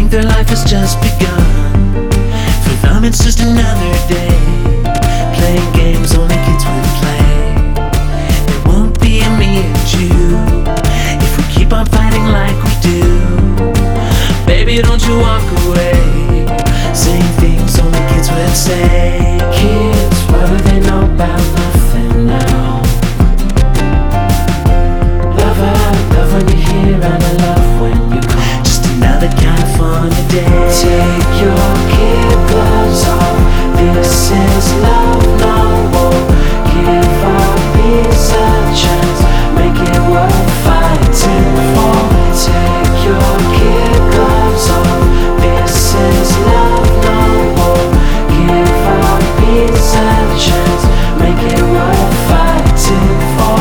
think their life has just begun. For them it's just another day, playing games only kids would play. It won't be a me and you if we keep on fighting like we do. Baby, don't you walk away, saying things only kids would say. Kids, what do they know about nothing now? Love when you're here and I love when you call. Just another kind of funny day. Take your kid gloves off, this is love no more. Give our peace a chance, make it worth fighting for. Take your kid gloves off, this is love no more. Give our peace a chance, make it worth fighting for.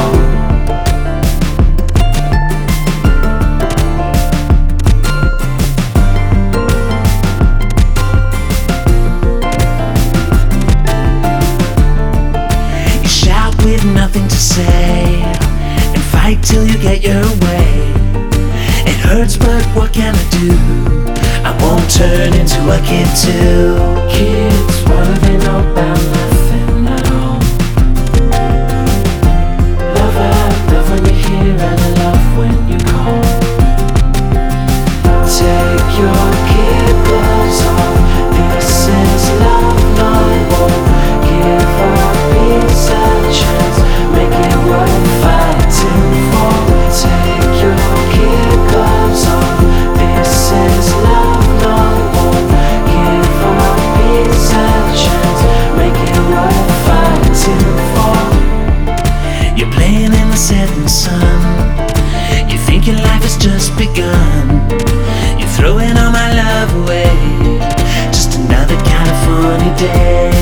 With nothing to say, and fight till you get your way. It hurts, but what can I do? I won't turn into a kid too. Kids, what do they know about nothing now? Love when you're here and I love when you call. Take your kid gloves off, this is love no more. Give our peace a chance, make it worth fighting for. Take your kid gloves off, this is love no more. Give our peace a chance, make it worth fighting for. You're playing in the setting sun, you think your life has just begun. You're throwing all my love away, just another kind of funny day.